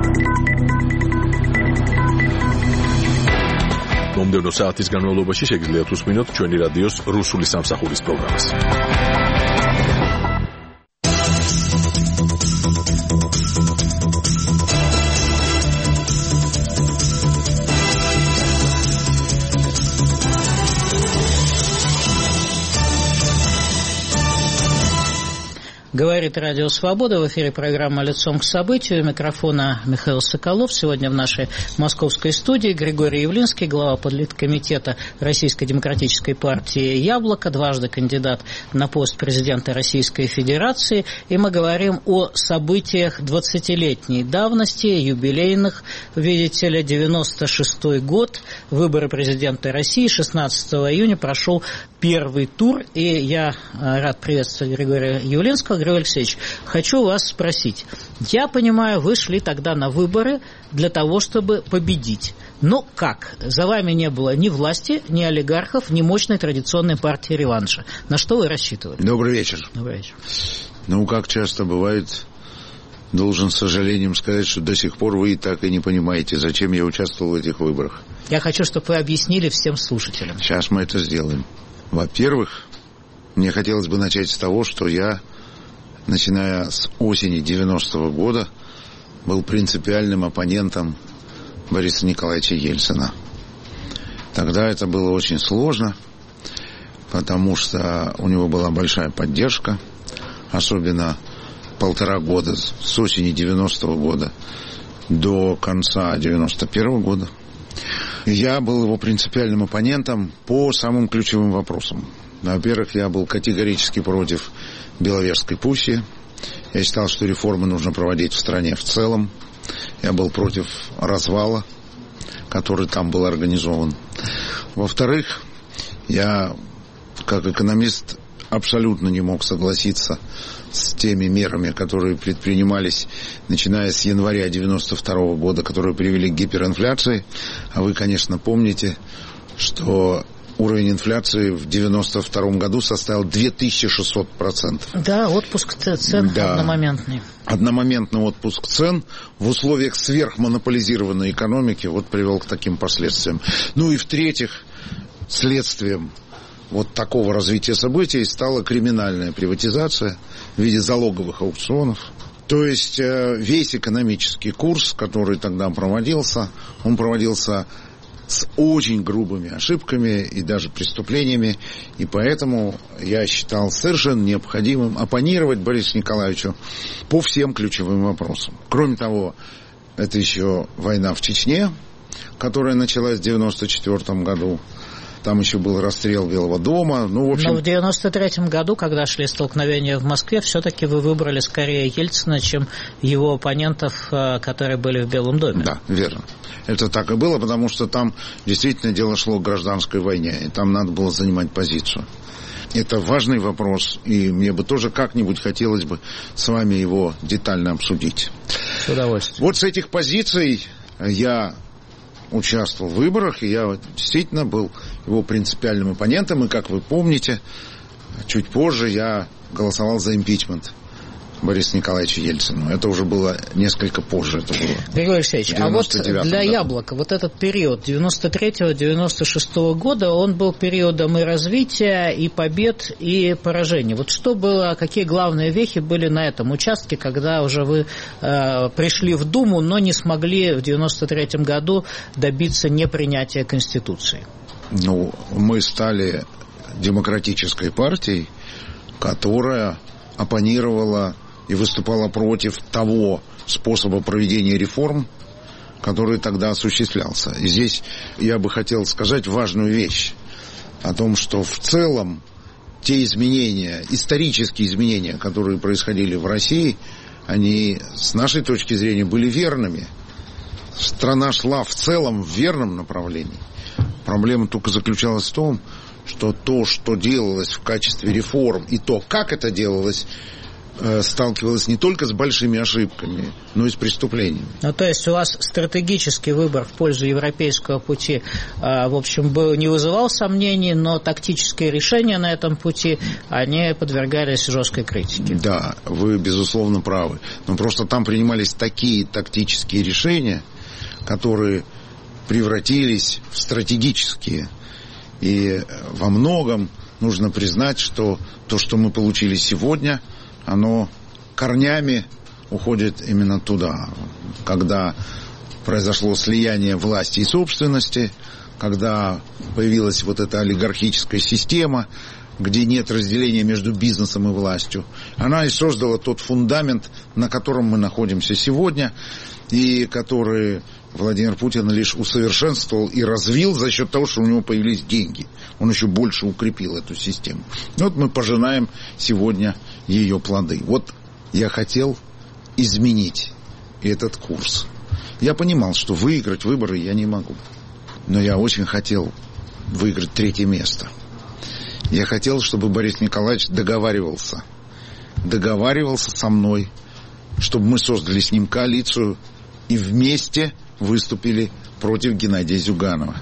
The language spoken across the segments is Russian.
მომდევნო საათის განმავლობაში შეგიძლიათ უსმინოთ ჩვენი რადიოს რუსული სამსახურის პროგრამას. Говорит Радио Свобода. В эфире программа «Лицом к событию». У микрофона Михаил Соколов. Сегодня в нашей московской студии Григорий Явлинский, глава подлиткомитета Российской демократической партии «Яблоко», дважды кандидат на пост президента Российской Федерации. И мы говорим о событиях 20-летней давности, юбилейных, видите ли, 96-й год, выборы президента России. 16 июня прошел первый тур. И я рад приветствовать Григория Явлинского. Григорий Алексеевич, хочу вас спросить. Я понимаю, вы шли тогда на выборы для того, чтобы победить. Но как? За вами не было ни власти, ни олигархов, ни мощной традиционной партии реванша. На что вы рассчитывали? Добрый вечер. Добрый вечер. Ну, как часто бывает, должен с сожалением сказать, что до сих пор вы так и не понимаете, зачем я участвовал в этих выборах. Я хочу, чтобы вы объяснили всем слушателям. Сейчас мы это сделаем. Во-первых, мне хотелось бы начать с того, что я, начиная с осени 90-го года, был принципиальным оппонентом Бориса Николаевича Ельцина. Тогда это было очень сложно, потому что у него была большая поддержка, особенно 1,5 года, с осени 90-го года до конца 91-го года. Я был его принципиальным оппонентом по самым ключевым вопросам. Во-первых, я был категорически против Беловежской пущи. Я считал, что реформы нужно проводить в стране в целом. Я был против развала, который там был организован. Во-вторых, я, как экономист, абсолютно не мог согласиться с теми мерами, которые предпринимались, начиная с января 92 года, которые привели к гиперинфляции. А вы, конечно, помните, что уровень инфляции в 92 году составил 2600%. Да, отпуск цен одномоментный. Одномоментный отпуск цен в условиях сверхмонополизированной экономики вот привел к таким последствиям. Ну и в-третьих, следствием вот такого развития событий стала криминальная приватизация в виде залоговых аукционов. То есть весь экономический курс, который тогда проводился, он проводился с очень грубыми ошибками и даже преступлениями, и поэтому я считал совершенно необходимым оппонировать Борису Николаевичу по всем ключевым вопросам. Кроме того, это еще война в Чечне, которая началась в 1994 году. Там еще был расстрел Белого дома. Ну, в общем... Но в 1993 году, когда шли столкновения в Москве, все-таки вы выбрали скорее Ельцина, чем его оппонентов, которые были в Белом доме. Да, верно. Это так и было, потому что там действительно дело шло к гражданской войне, и там надо было занимать позицию. Это важный вопрос, и мне бы тоже как-нибудь хотелось бы с вами его детально обсудить. С удовольствием. Вот с этих позиций я участвовал в выборах, и я действительно был его принципиальным оппонентом, и, как вы помните, чуть позже я голосовал за импичмент Бориса Николаевича Ельцина. Это уже было несколько позже. Это было Григорий Алексеевич, а вот для «Яблока» вот этот период 93-96 года, он был периодом и развития, и побед, и поражений. Вот что было, какие главные вехи были на этом участке, когда уже вы пришли в Думу, но не смогли в 93 году добиться непринятия Конституции? Ну, мы стали демократической партией, которая оппонировала и выступала против того способа проведения реформ, который тогда осуществлялся. И здесь я бы хотел сказать важную вещь о том, что в целом те изменения, исторические изменения, которые происходили в России, они с нашей точки зрения были верными. Страна шла в целом в верном направлении. Проблема только заключалась в том, что то, что делалось в качестве реформ, и то, как это делалось, сталкивалась не только с большими ошибками, но и с преступлениями. Ну, то есть у вас стратегический выбор в пользу европейского пути, в общем, не вызывал сомнений, но тактические решения на этом пути, они подвергались жесткой критике. Да, вы, безусловно, правы. Но просто там принимались такие тактические решения, которые превратились в стратегические. И во многом нужно признать, что то, что мы получили сегодня, оно корнями уходит именно туда, когда произошло слияние власти и собственности, когда появилась вот эта олигархическая система, где нет разделения между бизнесом и властью. Она и создала тот фундамент, на котором мы находимся сегодня, и который Владимир Путин лишь усовершенствовал и развил за счет того, что у него появились деньги. Он еще больше укрепил эту систему. И вот мы пожинаем сегодня ее плоды. Вот я хотел изменить этот курс. Я понимал, что выиграть выборы я не могу. Но я очень хотел выиграть 3-е место. Я хотел, чтобы Борис Николаевич договаривался со мной, чтобы мы создали с ним коалицию и вместе выступили против Геннадия Зюганова.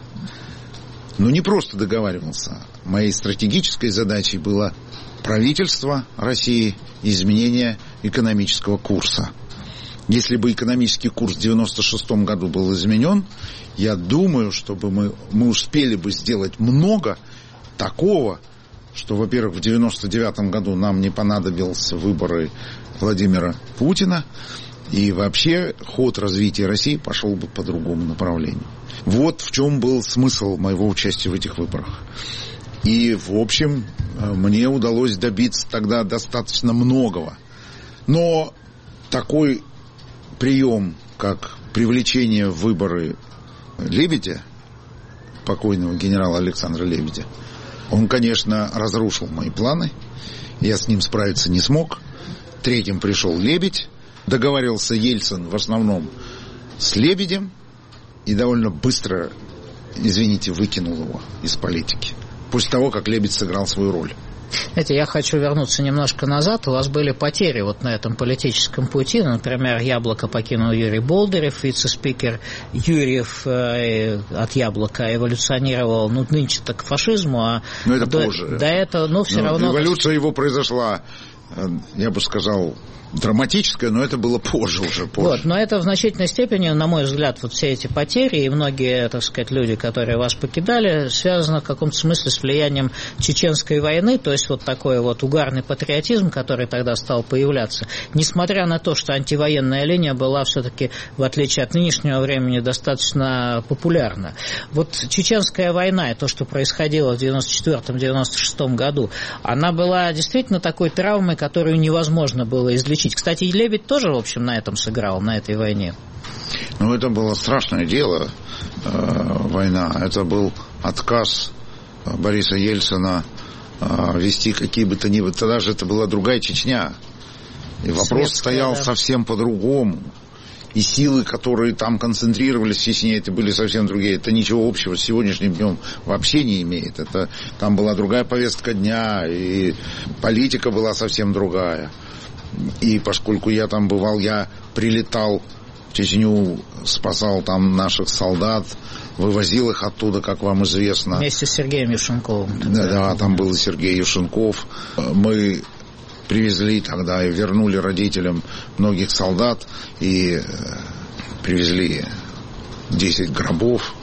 Но не просто договаривался. Моей стратегической задачей было правительство России и изменение экономического курса. Если бы экономический курс в 1996 году был изменен, я думаю, чтобы мы успели бы сделать много такого, что, во-первых, в 1999 году нам не понадобились выборы Владимира Путина, и вообще ход развития России пошел бы по другому направлению. Вот в чем был смысл моего участия в этих выборах. И, в общем, мне удалось добиться тогда достаточно многого. Но такой прием, как привлечение в выборы Лебедя, покойного генерала Александра Лебедя, он, конечно, разрушил мои планы. Я с ним справиться не смог. 3-м пришел Лебедь. Договаривался Ельцин в основном с Лебедем. И довольно быстро, извините, выкинул его из политики. После того, как Лебедь сыграл свою роль. Знаете, я хочу вернуться немножко назад. У вас были потери вот на этом политическом пути. Например, «Яблоко» покинул Юрий Болдырев, вице-спикер Юрьев от «Яблока» эволюционировал, нынче-то к фашизму, а но это позже. До этого, но все равно... Эволюция его произошла, я бы сказал, драматическое, но это было позже. Вот, но это в значительной степени, на мой взгляд, вот все эти потери и многие, так сказать, люди, которые вас покидали, связаны в каком-то смысле с влиянием Чеченской войны, то есть вот такой вот угарный патриотизм, который тогда стал появляться. Несмотря на то, что антивоенная линия была все-таки, в отличие от нынешнего времени, достаточно популярна. Вот Чеченская война и то, что происходило в 1994-1996 году, она была действительно такой травмой, которую невозможно было излечить. Кстати, и Лебедь тоже, в общем, на этом сыграл, на этой войне. Ну, это было страшное дело, война. Это был отказ Бориса Ельцина вести какие бы то ни было. Тогда же это была другая Чечня. И вопрос стоял совсем по-другому. И силы, которые там концентрировались в Чечне, это были совсем другие. Это ничего общего с сегодняшним днем вообще не имеет. Там была другая повестка дня, и политика была совсем другая. И поскольку я там бывал, я прилетал в Чечню, спасал там наших солдат, вывозил их оттуда, как вам известно. Вместе с Сергеем Юшенковым. Да, там был Сергей Юшенков. Мы привезли тогда и вернули родителям многих солдат, и привезли 10 гробов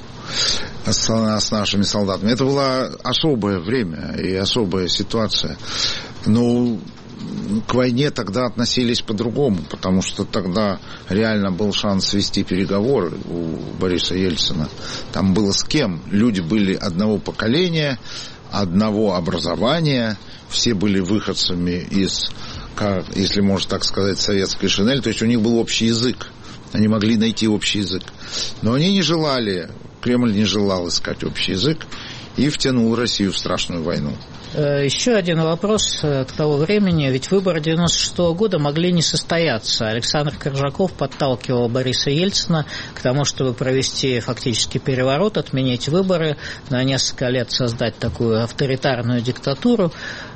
с нашими солдатами. Это было особое время и особая ситуация. Но к войне тогда относились по-другому, потому что тогда реально был шанс вести переговоры у Бориса Ельцина. Там было с кем. Люди были одного поколения, одного образования, все были выходцами из, если можно так сказать, советской шинели, то есть у них был общий язык. Они могли найти общий язык. Но они не желали, Кремль не желал искать общий язык и втянул Россию в страшную войну. Еще один вопрос к того времени. Ведь выборы 1996 года могли не состояться. Александр Коржаков подталкивал Бориса Ельцина к тому, чтобы провести фактически переворот, отменить выборы, на несколько лет создать такую авторитарную диктатуру.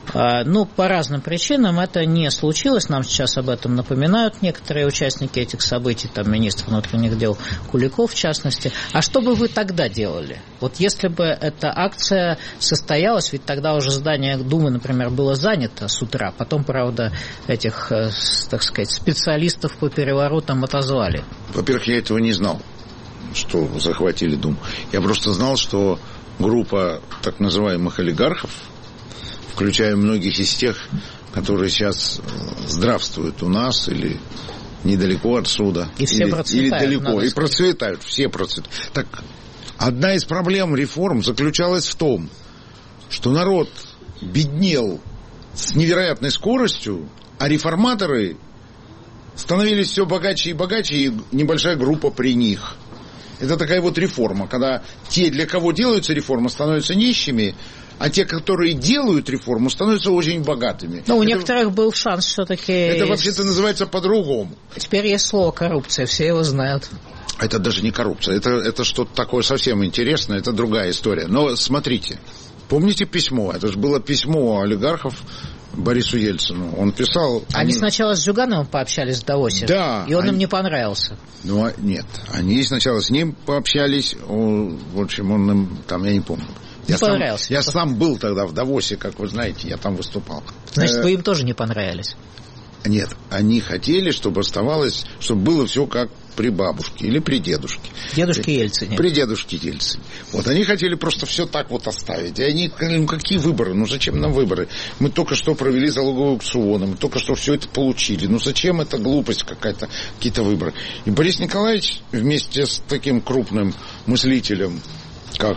Ну, по разным причинам это не случилось. Нам сейчас об этом напоминают некоторые участники этих событий, там министр внутренних дел Куликов в частности. А что бы вы тогда делали? Вот если бы эта акция состоялась, ведь тогда уже здание Думы, например, было занято с утра, потом, правда, этих, так сказать, специалистов по переворотам отозвали. Во-первых, я этого не знал, что захватили Думу. Я просто знал, что группа так называемых олигархов, включая многих из тех, которые сейчас здравствуют у нас или недалеко отсюда. И все процветают. Или далеко. И процветают, все процветают. Так, одна из проблем реформ заключалась в том, что народ беднел с невероятной скоростью, а реформаторы становились все богаче и богаче, и небольшая группа при них. Это такая вот реформа, когда те, для кого делается реформа, становятся нищими, а те, которые делают реформу, становятся очень богатыми. Ну, у некоторых был шанс все-таки... Это вообще-то называется по-другому. Теперь есть слово коррупция, все его знают. Это даже не коррупция, это что-то такое совсем интересное, это другая история. Но смотрите, помните письмо? Это же было письмо олигархов Борису Ельцину. Он писал... Они сначала с Зюгановым пообщались в Давосе, да, и он им не понравился. Ну, нет, они сначала с ним пообщались, в общем, он им, там, я не помню. Я сам был тогда в Давосе, как вы знаете, я там выступал. Значит, вы им тоже не понравились? Нет, они хотели, чтобы оставалось, чтобы было все как при бабушке или при дедушке. Дедушке Ельцине. При дедушке Ельцине. Вот, они хотели просто все так вот оставить. И они говорили, ну какие выборы? Ну зачем нам выборы? Мы только что провели залоговые аукционы, мы только что все это получили. Ну зачем эта глупость какая-то, какие-то выборы? И Борис Николаевич вместе с таким крупным мыслителем, как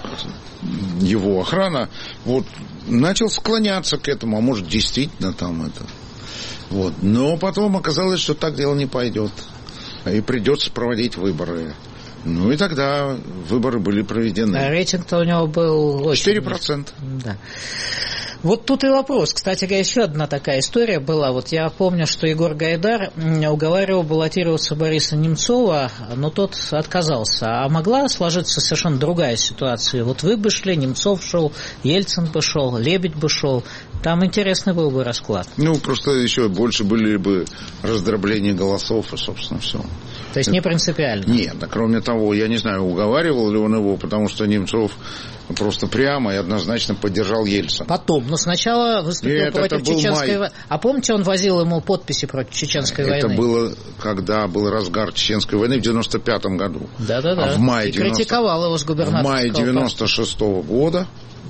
его охрана, вот, начал склоняться к этому, а может, действительно там это... Вот. Но потом оказалось, что так дело не пойдет. И придется проводить выборы. Ну и тогда выборы были проведены. А рейтинг-то у него был очень... 4%. Да. Вот тут и вопрос. Кстати говоря, еще одна такая история была. Вот я помню, что Егор Гайдар уговаривал баллотироваться Бориса Немцова, но тот отказался. А могла сложиться совершенно другая ситуация. Вот вы бы шли, Немцов шел, Ельцин бы шел, Лебедь бы шел. Там интересный был бы расклад. Ну, просто еще больше были бы раздробления голосов и, собственно, все. То есть не принципиально? Нет, да, кроме того, я не знаю, уговаривал ли он его, потому что Немцов просто прямо и однозначно поддержал Ельцина. Потом, но сначала выступил против чеченской войны. А помните, он возил ему подписи против чеченской войны? Это было, когда был разгар чеченской войны в 95-м году. Да-да-да. А в мае критиковал его с губернаторского. В мае 96-го года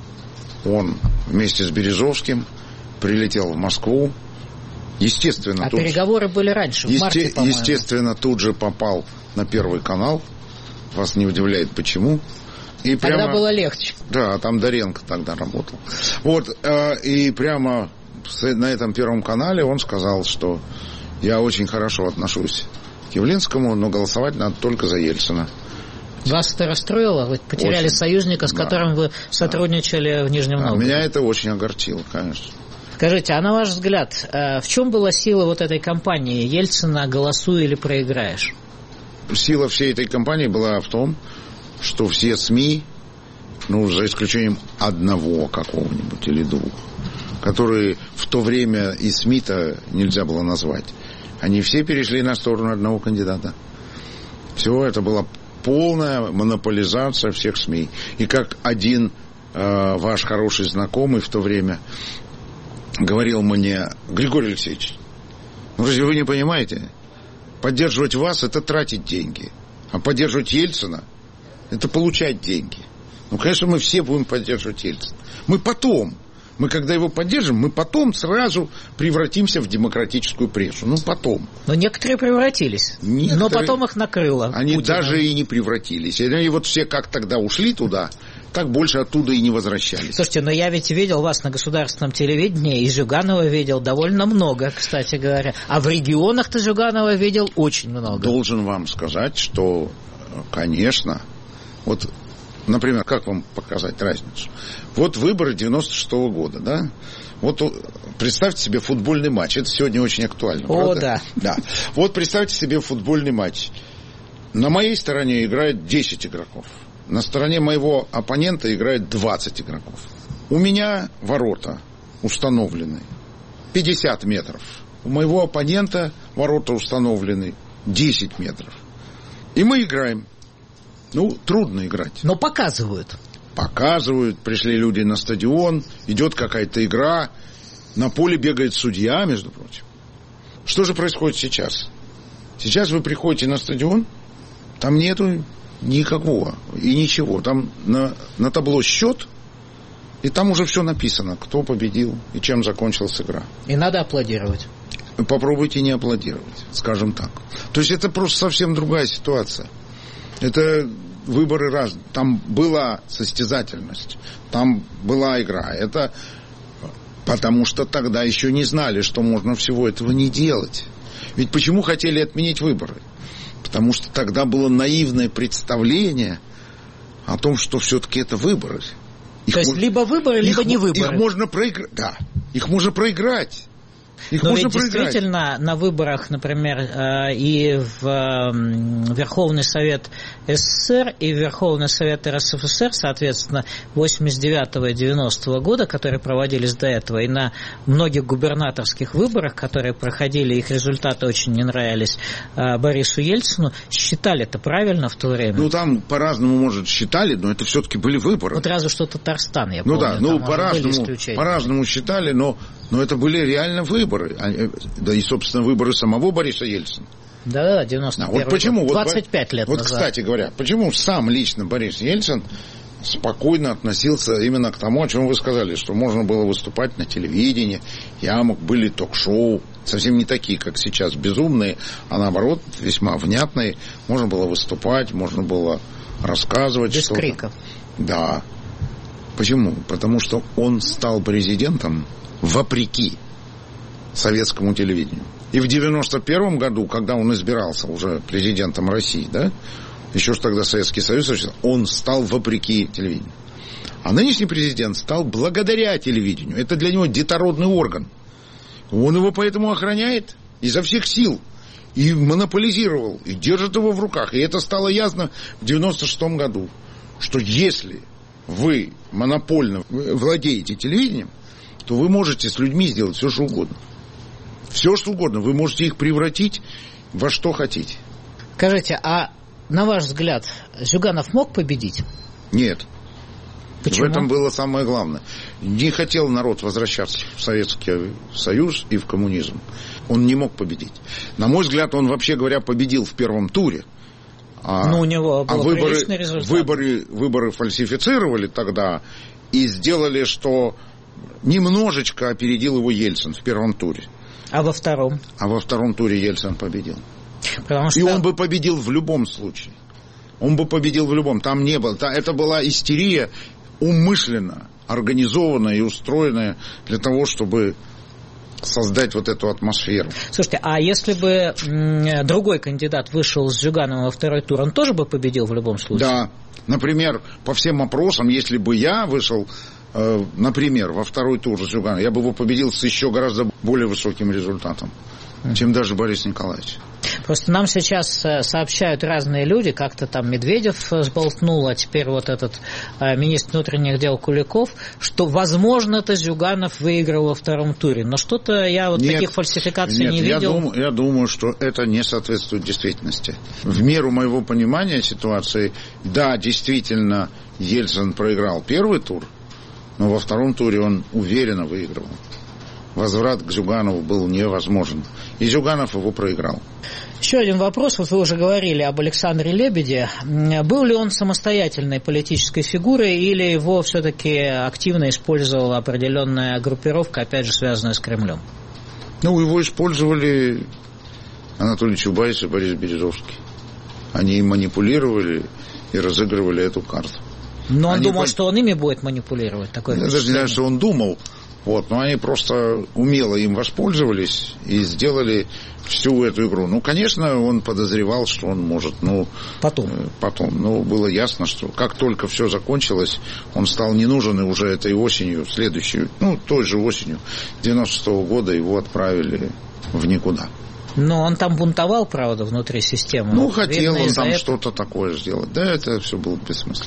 он вместе с Березовским прилетел в Москву. Естественно, переговоры были раньше, в марте, по-моему. Естественно, тут же попал на Первый канал. Вас не удивляет, почему. И тогда было легче. Да, там Доренко тогда работал. Вот, и прямо на этом Первом канале он сказал, что я очень хорошо отношусь к Явлинскому, но голосовать надо только за Ельцина. Вас это расстроило? Вы потеряли очень союзника, с которым вы сотрудничали в Нижнем Новгороде. Меня это очень огорчило, конечно. Скажите, а на ваш взгляд, в чем была сила вот этой кампании Ельцина «Голосуй или проиграешь»? Сила всей этой кампании была в том, что все СМИ, ну, за исключением одного какого-нибудь или двух, которые в то время и СМИ-то нельзя было назвать, они все перешли на сторону одного кандидата. Все это была полная монополизация всех СМИ. И как один ваш хороший знакомый в то время говорил мне: Григорий Алексеевич, ну разве вы не понимаете? Поддерживать вас — это тратить деньги. А поддерживать Ельцина — это получать деньги. Ну, конечно, мы все будем поддерживать Ельцина. Мы когда его поддержим, мы потом сразу превратимся в демократическую прессу. Ну, потом. Но некоторые превратились. Но потом их накрыло. Они Путина. Даже и не превратились. И вот все как тогда ушли туда, так больше оттуда и не возвращались. Слушайте, но я ведь видел вас на государственном телевидении, и Зюганова видел довольно много, кстати говоря. А в регионах-то Зюганова видел очень много. Должен вам сказать, что, конечно, вот, например, как вам показать разницу? Вот выборы 96-го года, да? Вот представьте себе футбольный матч. Это сегодня очень актуально, правда? Да. Да. Вот представьте себе футбольный матч. На моей стороне играет 10 игроков. На стороне моего оппонента играет 20 игроков. У меня ворота установлены 50 метров. У моего оппонента ворота установлены 10 метров. И мы играем. Трудно играть. Но показывают. Показывают, пришли люди на стадион, идет какая-то игра, на поле бегает судья, между прочим. Что же происходит сейчас? Сейчас вы приходите на стадион, там нету никакого и ничего. Там на табло счет, и там уже все написано, кто победил и чем закончилась игра. И надо аплодировать. Попробуйте не аплодировать, скажем так. То есть это просто совсем другая ситуация. Это выборы разные. Там была состязательность, там была игра. Это потому что тогда еще не знали, что можно всего этого не делать. Ведь почему хотели отменить выборы? Потому что тогда было наивное представление о том, что все-таки это выборы. То есть либо выборы, либо не выборы. Их можно проиграть. Да, их можно проиграть. Но ведь действительно на выборах, например, и в Верховный Совет СССР, и в Верховный Совет РСФСР, соответственно, 89-го и 90-го года, которые проводились до этого, и на многих губернаторских выборах, которые проходили, их результаты очень не нравились Борису Ельцину, считали это правильно в то время? Там по-разному, может, считали, но это все-таки были выборы. Вот разве что Татарстан, я помню. По-разному считали, но это были реально выборы. Да и, собственно, выборы самого Бориса Ельцина. Да, 91 год. Почему? 25 лет назад. Кстати говоря, почему сам лично Борис Ельцин спокойно относился именно к тому, о чем вы сказали, что можно было выступать на телевидении, были ток-шоу, совсем не такие, как сейчас, безумные, а наоборот, весьма внятные. Можно было выступать, можно было рассказывать без что-то. Без криков. Да. Почему? Потому что он стал президентом вопреки советскому телевидению. И в 91 году, когда он избирался уже президентом России, еще ж тогда Советский Союз, он стал вопреки телевидению. А нынешний президент стал благодаря телевидению. Это для него детородный орган. Он его поэтому охраняет изо всех сил. И монополизировал, и держит его в руках. И это стало ясно в 96 году, что если вы монопольно владеете телевидением, то вы можете с людьми сделать все, что угодно. Все, что угодно. Вы можете их превратить во что хотите. Скажите, а на ваш взгляд, Зюганов мог победить? Нет. Почему? В этом было самое главное. Не хотел народ возвращаться в Советский Союз и в коммунизм. Он не мог победить. На мой взгляд, он, вообще говоря, победил в первом туре. У него был приличный результат. Выборы фальсифицировали тогда и сделали, что немножечко опередил его Ельцин в первом туре. А во втором? А во втором туре Ельцин победил. И он бы победил в любом случае. Он бы победил в любом. Там не было. Это была истерия умышленно организованная и устроенная для того, чтобы создать вот эту атмосферу. Слушайте, а если бы другой кандидат вышел с Зюгановым во второй тур, он тоже бы победил в любом случае? Да. Например, по всем опросам, если бы я вышел, например, во второй тур с Зюгановым, я бы его победил с еще гораздо более высоким результатом, чем даже Борис Николаевич. Просто нам сейчас сообщают разные люди, как-то там Медведев сболтнул, а теперь вот этот министр внутренних дел Куликов, что, возможно, это Зюганов выиграл во втором туре. Но что-то я таких фальсификаций не видел. Я думаю, что это не соответствует действительности. В меру моего понимания ситуации, да, действительно, Ельцин проиграл первый тур, но во втором туре он уверенно выигрывал. Возврат к Зюганову был невозможен. И Зюганов его проиграл. Еще один вопрос. Вот вы уже говорили об Александре Лебеде. Был ли он самостоятельной политической фигурой или его все-таки активно использовала определенная группировка, опять же, связанная с Кремлем? Его использовали Анатолий Чубайс и Борис Березовский. Они манипулировали и разыгрывали эту карту. Но он думал, что он ими будет манипулировать? Я даже не знаю, что он думал. Но они просто умело им воспользовались и сделали всю эту игру. Конечно, он подозревал, что он может, потом. Но было ясно, что как только все закончилось, он стал не нужен, и уже этой осенью, следующей, той же осенью 96-го года его отправили в никуда. Но он там бунтовал, правда, внутри системы. Хотел он там что-то такое сделать. Да, это все было бессмысленно.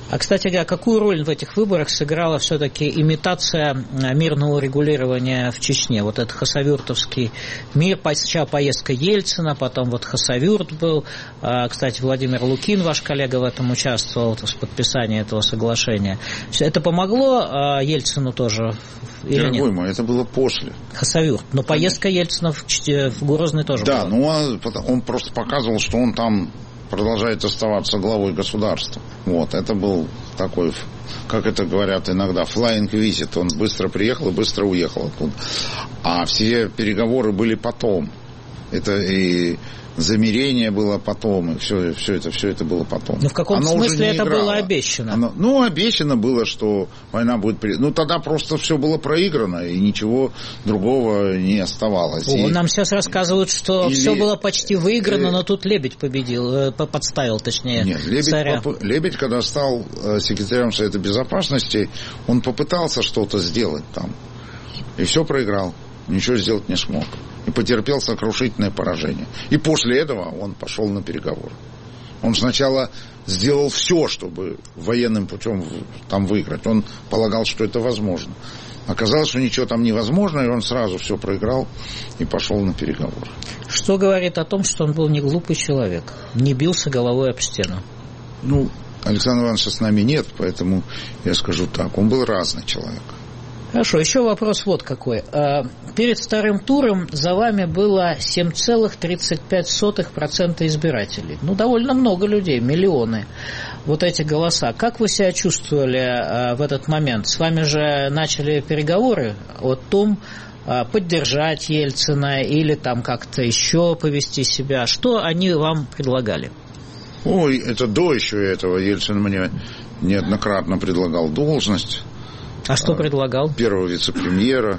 А, кстати говоря, какую роль в этих выборах сыграла все-таки имитация мирного регулирования в Чечне? Вот этот хасавюртовский мир, сначала поездка Ельцина, потом вот хасавюрт был. Кстати, Владимир Лукин, ваш коллега, в этом участвовал, в подписании этого соглашения. Это помогло Ельцину тоже? Дорогой мой, это было после. Хасавюрт. Но поездка Ельцина в Грозный тоже была. Да, ну он просто показывал, что он там продолжает оставаться главой государства. Вот, это был такой, как это говорят иногда, flying visit. Он быстро приехал и быстро уехал оттуда. А все переговоры были потом. Это и замирение было потом, и все это было потом. Но в каком смысле это было обещано? Обещано было, что война будет... тогда просто все было проиграно, и ничего другого не оставалось. Нам сейчас рассказывают, что все было почти выиграно, но тут Лебедь победил, подставил, точнее, Нет, царя. Лебедь, когда стал секретарем Совета Безопасности, он попытался что-то сделать там, и все проиграл, ничего сделать не смог. И потерпел сокрушительное поражение. И после этого он пошел на переговоры. Он сначала сделал все, чтобы военным путем там выиграть. Он полагал, что это возможно. Оказалось, что ничего там невозможно, и он сразу все проиграл и пошел на переговоры. Что говорит о том, что он был не глупый человек, не бился головой об стену? Александра Ивановича с нами нет, поэтому я скажу так, он был разный человек. Хорошо, еще вопрос вот какой. Перед вторым туром за вами было 7,35% избирателей. Довольно много людей, миллионы. Вот эти голоса. Как вы себя чувствовали в этот момент? С вами же начали переговоры о том, поддержать Ельцина или там как-то еще повести себя. Что они вам предлагали? Это до еще этого. Ельцин мне неоднократно предлагал должность. А что предлагал? Первого вице-премьера.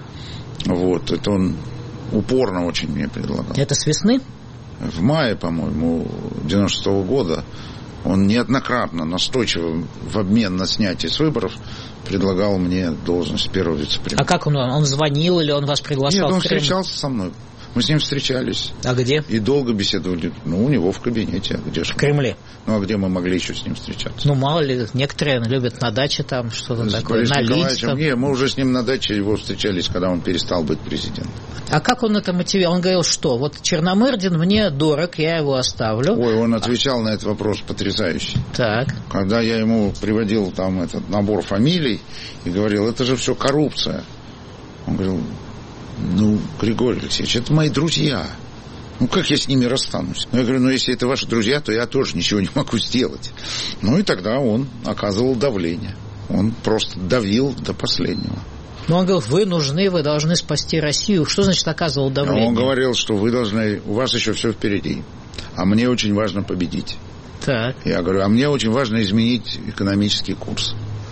Это он упорно очень мне предлагал. Это с весны? В мае, по-моему, 96-го года он неоднократно, настойчиво в обмен на снятие с выборов предлагал мне должность первого вице-премьера. А как он звонил или он вас приглашал? Нет, он встречался со мной. Мы с ним встречались. А где? И долго беседовали. У него в кабинете. А где же? В Кремле? А где мы могли еще с ним встречаться? Мало ли, некоторые любят на даче там что-то такое, налить там. Нет, мы уже с ним на даче его встречались, когда он перестал быть президентом. А как он это мотивировал? Он говорил, что Черномырдин мне дорог, я его оставлю. Он отвечал на этот вопрос потрясающе. Так. Когда я ему приводил там этот набор фамилий и говорил, это же все коррупция. Он говорил, Григорий Алексеевич, это мои друзья. Как я с ними расстанусь? Я говорю, если это ваши друзья, то я тоже ничего не могу сделать. И тогда он оказывал давление. Он просто давил до последнего. Он говорил, вы нужны, вы должны спасти Россию. Что значит оказывал давление? Он говорил, что вы должны, у вас еще все впереди. А мне очень важно победить. Так. Я говорю, а мне очень важно изменить экономический курс.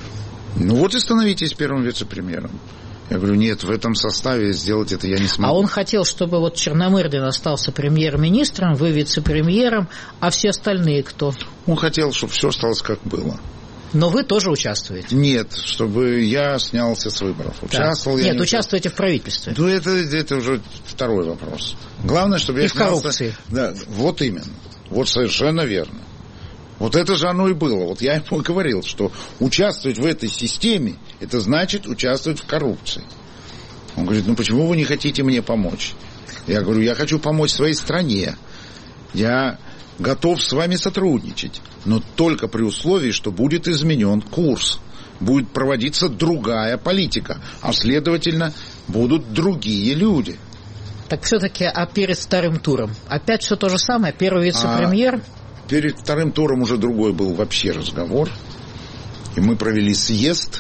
И становитесь первым вице-премьером. Я говорю, нет, в этом составе сделать это я не смогу. А он хотел, чтобы Черномырдин остался премьер-министром, вы вице-премьером, а все остальные кто? Он хотел, чтобы все осталось как было. Но вы тоже участвуете? Нет, чтобы я снялся с выборов. Участвовал я. Нет, участвуете в правительстве. Это уже второй вопрос. Главное, чтобы я снялся... в коррупции. Да, вот именно. Совершенно верно. Это же оно и было. Я ему говорил, что участвовать в этой системе, это значит участвовать в коррупции. Он говорит, почему вы не хотите мне помочь? Я говорю, я хочу помочь своей стране. Я готов с вами сотрудничать, но только при условии, что будет изменен курс. Будет проводиться другая политика, а следовательно, будут другие люди. Так все-таки, перед вторым туром? Опять все то же самое? Первый вице-премьер? Перед вторым туром уже другой был вообще разговор. И мы провели съезд.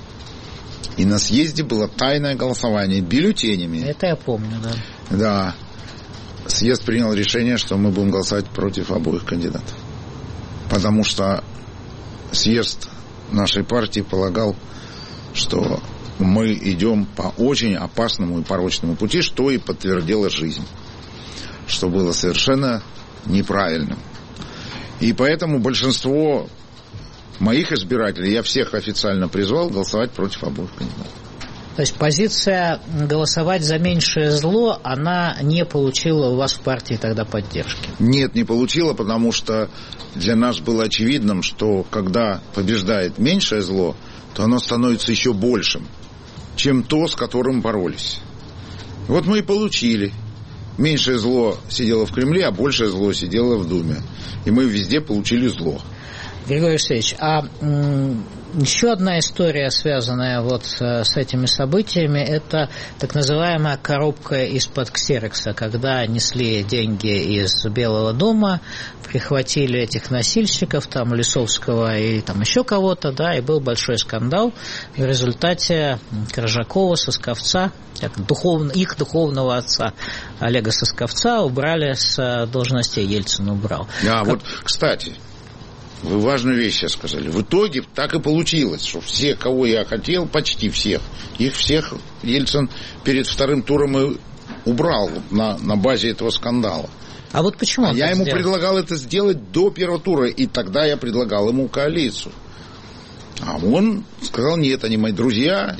И на съезде было тайное голосование бюллетенями. Это я помню, да. Да. Съезд принял решение, что мы будем голосовать против обоих кандидатов. Потому что съезд нашей партии полагал, что мы идем по очень опасному и порочному пути, что и подтвердила жизнь. Что было совершенно неправильным. И поэтому большинство моих избирателей, я всех официально призвал голосовать против обоих кандидатов. То есть позиция голосовать за меньшее зло, она не получила у вас в партии тогда поддержки? Нет, не получила, потому что для нас было очевидным, что когда побеждает меньшее зло, то оно становится еще большим, чем то, с которым боролись. Вот мы и получили. Меньшее зло сидело в Кремле, а большее зло сидело в Думе. И мы везде получили зло. Григорий Алексеевич, а еще одна история, связанная вот с этими событиями, это так называемая коробка из-под ксерокса, когда несли деньги из Белого дома, прихватили этих носильщиков, там Лисовского и там еще кого-то, да, и был большой скандал. В результате Коржакова, Сосковца, их духовного отца Олега Сосковца убрали с должностей, Ельцин убрал. Вот, кстати, вы важную вещь сейчас сказали. В итоге так и получилось, что все, кого я хотел, почти всех, их всех Ельцин перед вторым туром и убрал на базе этого скандала. А вот почему он я ему предлагал это сделать до первого тура, и тогда я предлагал ему коалицию. А он сказал, нет, они мои друзья,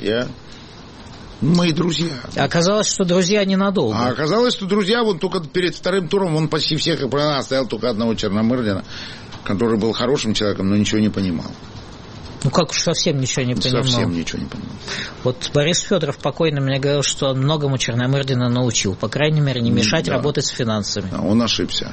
мои друзья. Оказалось, что друзья ненадолго. А оказалось, что друзья, вон только перед вторым туром он почти всех и оставил только одного Черномырдина, который был хорошим человеком, но ничего не понимал. Ну как уж совсем ничего не понимал? Совсем ничего не понимал. Вот Борис Федоров покойно мне говорил, что он многому Черномырдина научил. По крайней мере, не мешать работать с финансами. Да, он ошибся.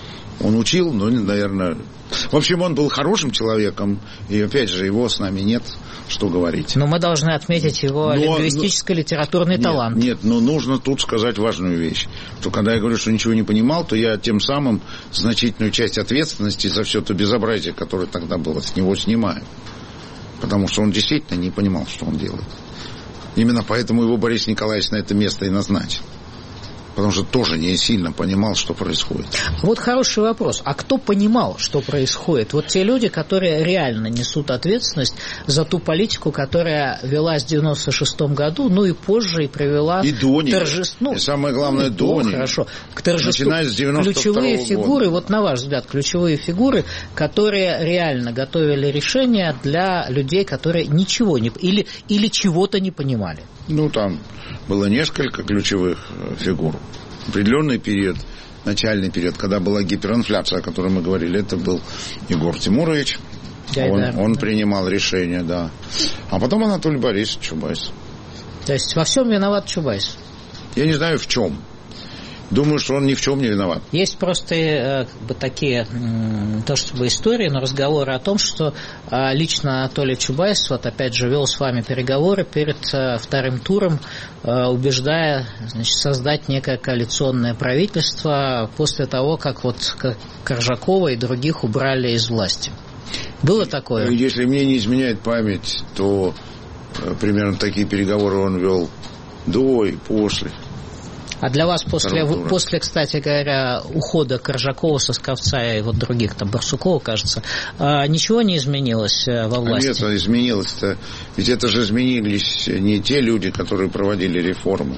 Он учил, но, наверное... В общем, он был хорошим человеком, и, опять же, его с нами нет, что говорить. Но мы должны отметить его лингвистическо-литературный талант. Нет, но нужно тут сказать важную вещь. Что когда я говорю, что ничего не понимал, то я тем самым значительную часть ответственности за все то безобразие, которое тогда было, с него снимаю. Потому что он действительно не понимал, что он делает. Именно поэтому его Борис Николаевич на это место и назначил. Потому что тоже не сильно понимал, что происходит. Вот хороший вопрос. А кто понимал, что происходит? Вот те люди, которые реально несут ответственность за ту политику, которая велась в 96 году, ну и позже и привела и до них. торжеству. И самое главное, до них. Хорошо. К торжеству. Начиная с 92-го ключевые фигуры, года. вот на ваш взгляд, ключевые фигуры, которые реально готовили решения для людей, которые ничего не... Или чего-то не понимали. Ну, там было несколько ключевых фигур. Определенный период, начальный период, когда была гиперинфляция, о которой мы говорили, это был Егор Тимурович. Он принимал решения, да. А потом Анатолий Борисович Чубайс. То есть во всем виноват Чубайс? Я не знаю, в чем. Думаю, что он ни в чем не виноват. Есть просто такие, то чтобы истории, но разговоры о том, что лично Анатолий Чубайс, вот опять же, вел с вами переговоры перед вторым туром, убеждая, значит, создать некое коалиционное правительство после того, как вот Коржакова и других убрали из власти. Было такое? Если мне не изменяет память, то примерно такие переговоры он вел до и после. А для вас после, кстати говоря, ухода Коржакова, Сосковца и вот других, там, Барсукова, кажется, ничего не изменилось во власти? Нет, изменилось-то. Ведь это же изменились не те люди, которые проводили реформу.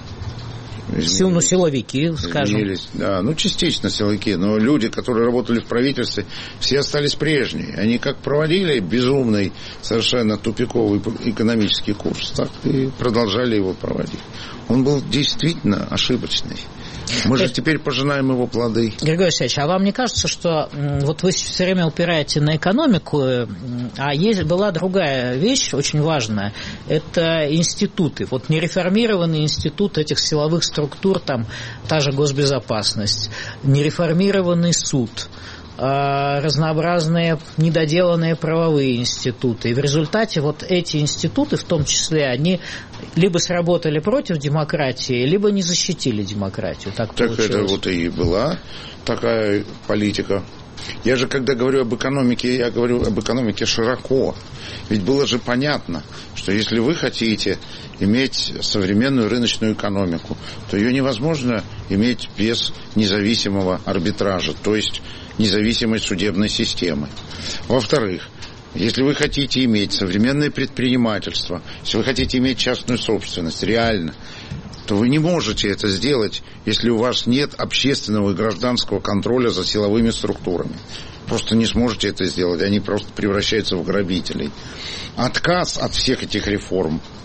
Силовики, скажем. Да, частично силовики, но люди, которые работали в правительстве, все остались прежние. Они как проводили безумный, совершенно тупиковый экономический курс, так и продолжали его проводить. Он был действительно ошибочный. Мы же теперь пожинаем его плоды. Григорий Алексеевич, а вам не кажется, что вот вы все время упираете на экономику, а была другая вещь, очень важная, это институты. Вот нереформированный институт этих силовых структур, там та же госбезопасность, нереформированный суд, разнообразные недоделанные правовые институты. И в результате вот эти институты, в том числе, они либо сработали против демократии, либо не защитили демократию. Так это вот и была такая политика. Я же, когда говорю об экономике, я говорю об экономике широко. Ведь было же понятно, что если вы хотите иметь современную рыночную экономику, то ее невозможно иметь без независимого арбитража, то есть независимой судебной системы. Во-вторых, если вы хотите иметь современное предпринимательство, если вы хотите иметь частную собственность, реально, то вы не можете это сделать, если у вас нет общественного и гражданского контроля за силовыми структурами. Просто не сможете это сделать, они просто превращаются в грабителей. Отказ от всех этих реформ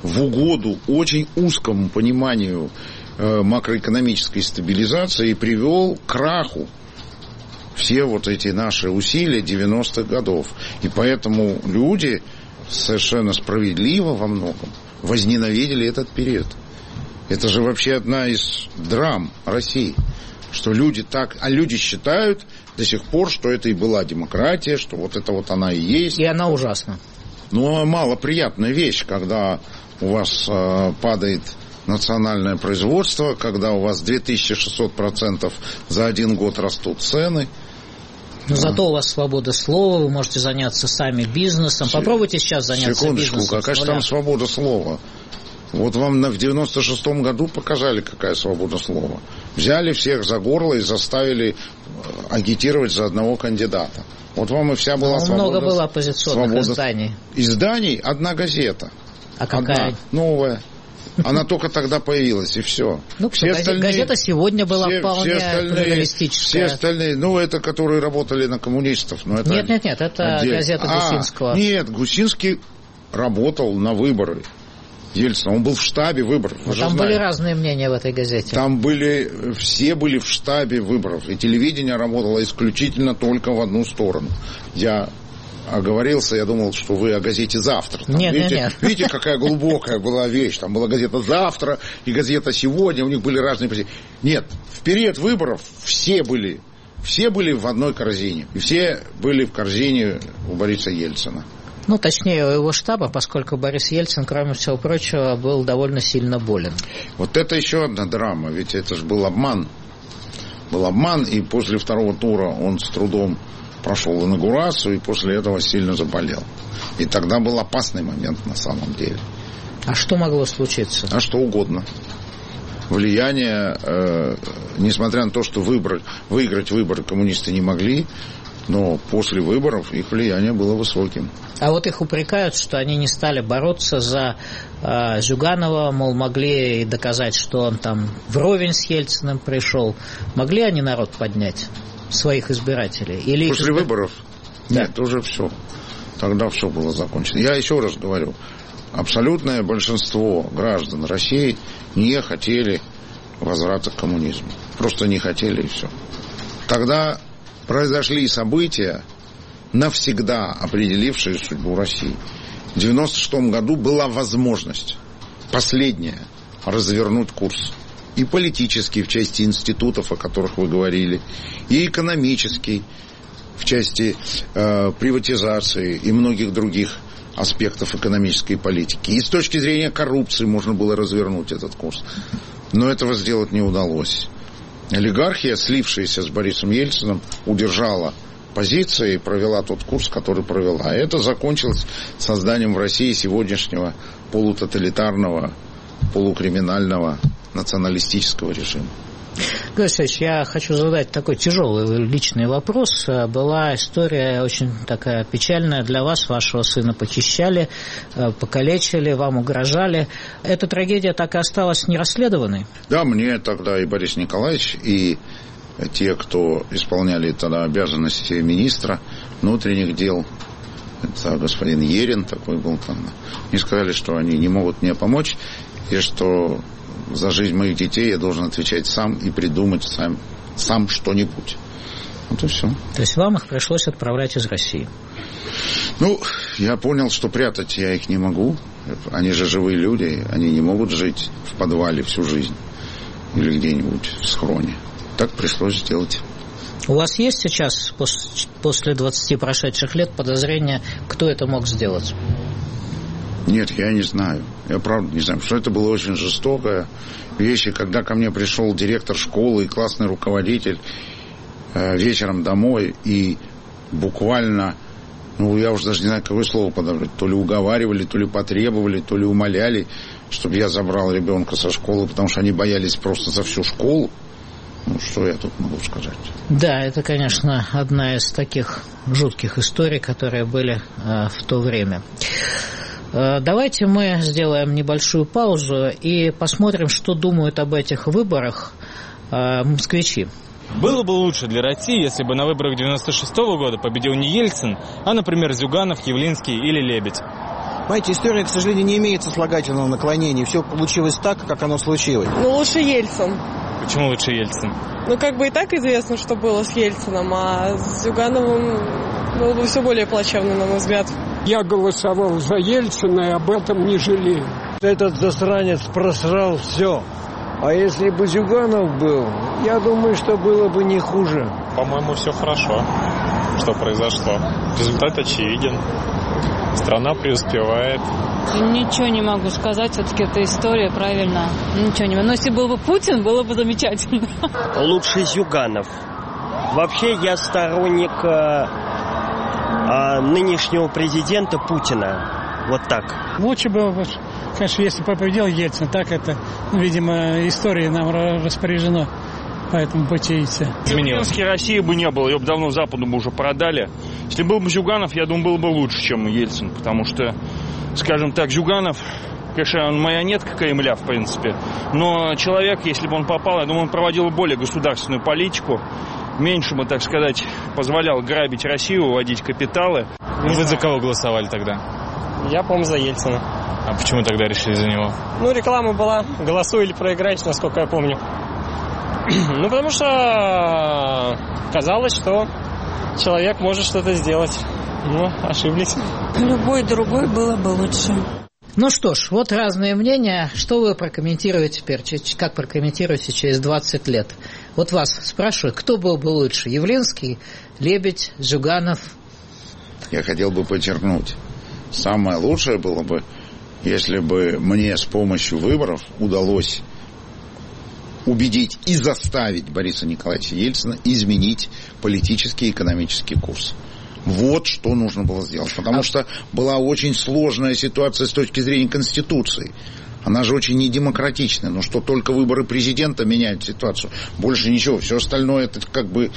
в угоду очень узкому пониманию макроэкономической стабилизации и привел к краху все вот эти наши усилия 90-х годов. И поэтому люди совершенно справедливо во многом возненавидели этот период. Это же вообще одна из драм России, что люди так... А люди считают до сих пор, что это и была демократия, что вот это вот она и есть. И она ужасна. Ну, малоприятная вещь, когда у вас падает национальное производство, когда у вас 2600% за один год растут цены. Но зато у вас свобода слова, вы можете заняться сами бизнесом. Попробуйте сейчас заняться бизнесом. Секундочку, какая же там свобода слова? Вот вам в 96-м году показали, какая свобода слова. Взяли всех за горло и заставили агитировать за одного кандидата. Вот вам и вся была свобода. Много было оппозиционных изданий. Изданий одна газета. А какая? Одна, новая. Она только тогда появилась, и все. Ну, все газета сегодня была вполне журналистическая. Все остальные, это которые работали на коммунистов. Это нет, это газета Гусинского. Нет, Гусинский работал на выборы Ельцина. Он был в штабе выборов. Там были разные мнения в этой газете. Там все были в штабе выборов. И телевидение работало исключительно только в одну сторону. Я оговорился, я думал, что вы о газете «Завтра». Нет. Видите, какая глубокая была вещь. Там была газета «Завтра» и газета «Сегодня». У них были разные позиции. Нет, в период выборов все были в одной корзине. И все были в корзине у Бориса Ельцина. Точнее, у его штаба, поскольку Борис Ельцин, кроме всего прочего, был довольно сильно болен. Вот это еще одна драма, ведь это же был обман. И после второго тура он с трудом прошел инаугурацию, и после этого сильно заболел. И тогда был опасный момент на самом деле. А что могло случиться? А что угодно. Влияние, несмотря на то, что выиграть выборы коммунисты не могли, но после выборов их влияние было высоким. А вот их упрекают, что они не стали бороться за Зюганова, мол, могли доказать, что он там вровень с Ельциным пришел. Могли они народ поднять, своих избирателей? Или после выборов? Да. Нет, уже все. Тогда все было закончено. Я еще раз говорю, абсолютное большинство граждан России не хотели возврата к коммунизму. Просто не хотели, и все. Тогда произошли события, навсегда определившие судьбу России. В 1996 году была возможность, последняя, развернуть курс. И политический в части институтов, о которых вы говорили, и экономический в части приватизации и многих других аспектов экономической политики. И с точки зрения коррупции можно было развернуть этот курс. Но этого сделать не удалось. Олигархия, слившаяся с Борисом Ельциным, удержала позиции и провела тот курс, который провела. И это закончилось созданием в России сегодняшнего полутоталитарного, полукриминального националистического режима. Григорий Алексеевич, я хочу задать такой тяжелый личный вопрос. Была история очень такая печальная для вас. Вашего сына похищали, покалечили, вам угрожали. Эта трагедия так и осталась нерасследованной? Да, мне тогда и Борис Николаевич, и те, кто исполняли тогда обязанности министра внутренних дел, это господин Ерин такой был там, мне сказали, что они не могут мне помочь, и что за жизнь моих детей я должен отвечать сам и придумать сам что-нибудь. Вот и все. То есть вам их пришлось отправлять из России? Я понял, что прятать я их не могу. Они же живые люди, они не могут жить в подвале всю жизнь или где-нибудь в схроне. Так пришлось сделать. У вас есть сейчас, после 20 прошедших лет, подозрения, кто это мог сделать? Нет, я не знаю. Я правда не знаю, что это было очень жестокая вещь. Когда ко мне пришел директор школы и классный руководитель вечером домой и буквально, я уже даже не знаю, какое слово подобрать, то ли уговаривали, то ли потребовали, то ли умоляли, чтобы я забрал ребенка со школы, потому что они боялись просто за всю школу. Что я тут могу сказать? Да, это, конечно, одна из таких жутких историй, которые были в то время. Давайте мы сделаем небольшую паузу и посмотрим, что думают об этих выборах москвичи. Было бы лучше для России, если бы на выборах 96-го года победил не Ельцин, а, например, Зюганов, Явлинский или Лебедь. Понимаете, история, к сожалению, не имеет сослагательного наклонения. Все получилось так, как оно случилось. Ну, лучше Ельцин. Почему лучше Ельцин? Ну, как бы и так известно, что было с Ельцином, а с Зюгановым было бы все более плачевно, на мой взгляд. Я голосовал за Ельцина и об этом не жалею. Этот засранец просрал все. А если бы Зюганов был, я думаю, что было бы не хуже. По-моему, все хорошо, что произошло. Результат очевиден. Страна преуспевает. Ничего не могу сказать, все-таки это история, правильно. Ничего не могу. Но если был бы Путин, было бы замечательно. Лучше Зюганов. Вообще я сторонник нынешнего президента Путина. Вот так. Лучше было бы, конечно, если бы победил Ельцин. Так это, видимо, история нам распоряжено по этому пути идти. Изменилось. России бы не было, ее бы давно Западу бы уже продали. Если был бы Зюганов, я думаю, было бы лучше, чем Ельцин. Потому что, скажем так, Зюганов, конечно, он марионетка Кремля, в принципе. Но человек, если бы он попал, я думаю, он проводил более государственную политику. Меньше бы, так сказать, позволял грабить Россию, выводить капиталы. Ну, вы за кого голосовали тогда? Я, по-моему, за Ельцина. А почему тогда решили за него? Ну, реклама была. Голосуй или проиграть, насколько я помню. Ну, потому что казалось, что человек может что-то сделать. Ну, ошиблись. Любой другой было бы лучше. Ну что ж, вот разные мнения. Что вы прокомментируете теперь? Как прокомментируете через 20 лет? Вот вас спрашиваю, кто был бы лучше? Явлинский, Лебедь, Зюганов? Я хотел бы подчеркнуть, самое лучшее было бы, если бы мне с помощью выборов удалось убедить и заставить Бориса Николаевича Ельцина изменить политический и экономический курс. Вот что нужно было сделать. Потому что была очень сложная ситуация с точки зрения Конституции. Она же очень недемократичная. Но что только выборы президента меняют ситуацию. Больше ничего. Все остальное это как бы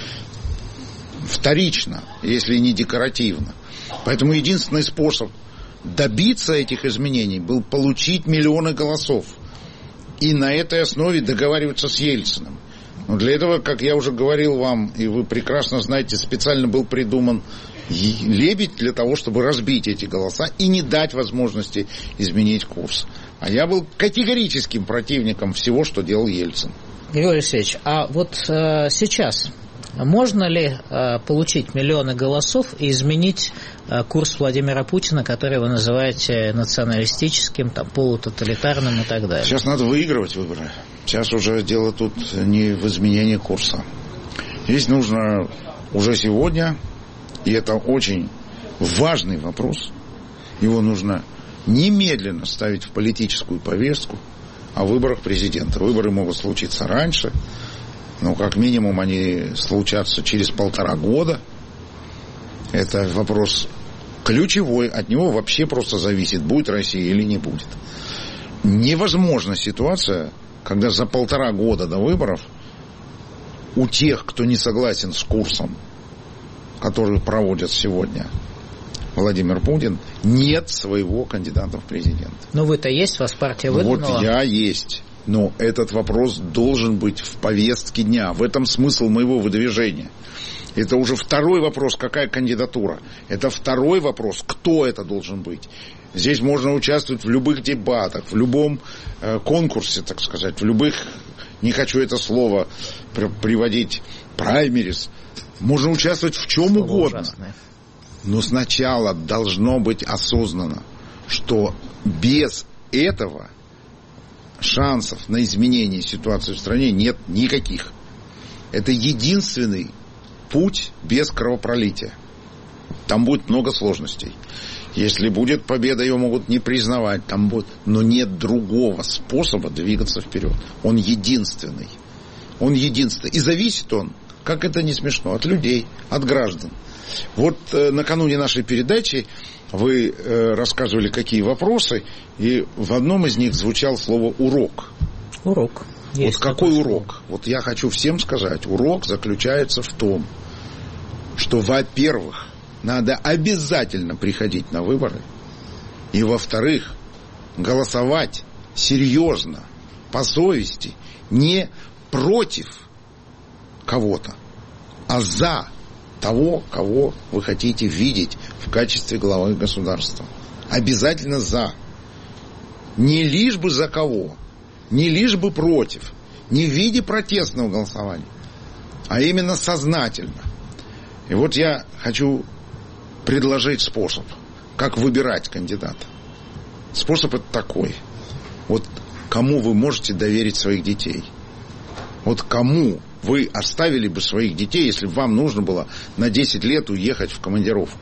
вторично, если не декоративно. Поэтому единственный способ добиться этих изменений был получить миллионы голосов. И на этой основе договариваться с Ельциным. Но для этого, как я уже говорил вам, и вы прекрасно знаете, специально был придуман Лебедь для того, чтобы разбить эти голоса и не дать возможности изменить курс. А я был категорическим противником всего, что делал Ельцин. Григорий Алексеевич, а вот сейчас можно ли получить миллионы голосов и изменить курс Владимира Путина, который вы называете националистическим, там, полутоталитарным и так далее? Сейчас надо выигрывать выборы. Сейчас уже дело тут не в изменении курса. Здесь нужно уже сегодня, и это очень важный вопрос, его нужно немедленно ставить в политическую повестку о выборах президента. Выборы могут случиться раньше, но как минимум они случатся через 1,5 года. Это вопрос ключевой, от него вообще просто зависит, будет Россия или не будет. Невозможна ситуация, когда за 1,5 года до выборов у тех, кто не согласен с курсом, который проводят сегодня Владимир Путин, нет своего кандидата в президенты. Но вы-то есть, вас партия выдвинула? Вот я есть. Но этот вопрос должен быть в повестке дня. В этом смысл моего выдвижения. Это уже второй вопрос, какая кандидатура. Это второй вопрос, кто это должен быть. Здесь можно участвовать в любых дебатах, в любом конкурсе, так сказать, в любых, не хочу это слово приводить, праймерис. Можно участвовать в чем угодно. Ужасное. Но сначала должно быть осознанно, что без этого шансов на изменение ситуации в стране нет никаких. Это единственный путь без кровопролития. Там будет много сложностей. Если будет победа, ее могут не признавать, там будет, но нет другого способа двигаться вперед. Он единственный. Он единственный. И зависит он, как это не смешно, от людей, от граждан. Вот накануне нашей передачи вы рассказывали, какие вопросы, и в одном из них звучало слово «урок». Урок. Вот какой урок? Вот я хочу всем сказать, урок заключается в том, что, во-первых, надо обязательно приходить на выборы, и, во-вторых, голосовать серьезно, по совести, не против кого-то, а за того, кого вы хотите видеть в качестве главы государства. Обязательно за. Не лишь бы за кого, не лишь бы против, не в виде протестного голосования, а именно сознательно. И вот я хочу предложить способ, как выбирать кандидата. Способ это такой. Вот кому вы можете доверить своих детей? Вот кому вы оставили бы своих детей, если бы вам нужно было на 10 лет уехать в командировку?